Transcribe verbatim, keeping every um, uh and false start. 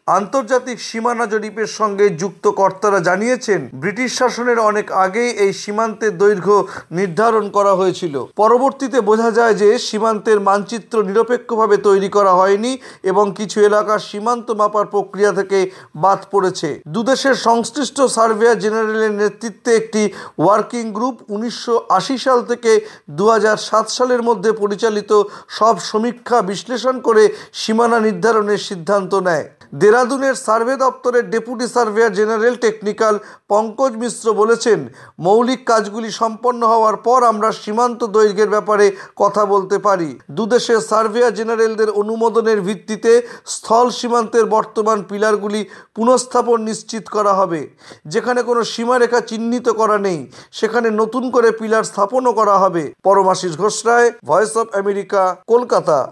আন্তর্জাতিক সীমানা জরিপের সঙ্গে যুক্ত কর্তারা জানিয়েছেন, ব্রিটিশ শাসনের অনেক আগেই এই সীমান্তের দৈর্ঘ্য নির্ধারণ করা হয়েছিল। পরবর্তীতে বোঝা যায় যে সীমান্তের মানচিত্র নিরপেক্ষভাবে তৈরি করা হয়নি এবং কিছু এলাকার সীমান্ত মাপার প্রক্রিয়া থেকে বাদ পড়েছে। দুদেশের সংশ্লিষ্ট সার্ভেয়ার জেনারেলের নেতৃত্বে একটি ওয়ার্কিং গ্রুপ উনিশশো আশি সাল থেকে দু হাজার সাত সালের মধ্যে পরিচালিত সব সমীক্ষা বিশ্লেষণ করে সীমানা নির্ধারণের সিদ্ধান্ত নেয়। দেরাদুনের সার্ভে দপ্তরের deputy surveyor general technical Pankaj Mishra বলেছেন, মৌলিক কাজগুলি সম্পন্ন হওয়ার পর আমরা সীমান্ত দৈর্ঘ্যের ব্যাপারে কথা বলতে পারি। দুদেশের সার্ভেয়ার জেনারেলদের অনুমোদনের ভিত্তিতে স্থল সীমান্তের বর্তমান পিলারগুলি পুনঃস্থাপন নিশ্চিত করা হবে। যেখানে কোনো সীমারেখা চিহ্নিত করা নেই সেখানে নতুন করে পিলার স্থাপনও করা হবে। Paramashis Ghosh Roy, voice of America, Kolkata.